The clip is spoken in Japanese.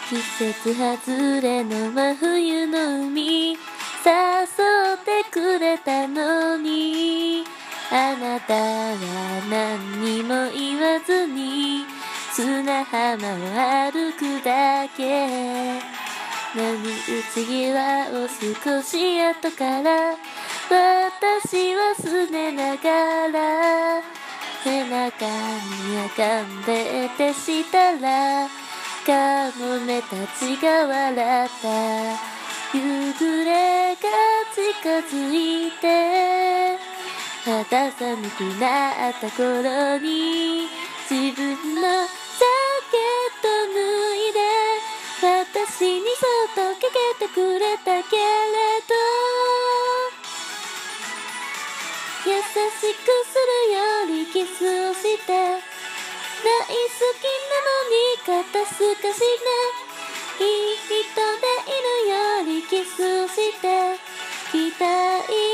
季節外れの真冬の海、誘ってくれたのに、あなたは何にも言わずに砂浜を歩くだけ。波打ち際を少し後から私はすねながら背中に赤んでてしたら、カモメたちが笑った。夕暮れが近づいて肌寒くなった頃に、自分のジャケット脱いで私にそっとかけてくれたけれど、優しくするよりキスをして、大好きなのに肩すかしね、いい人でいるよりキスをして期待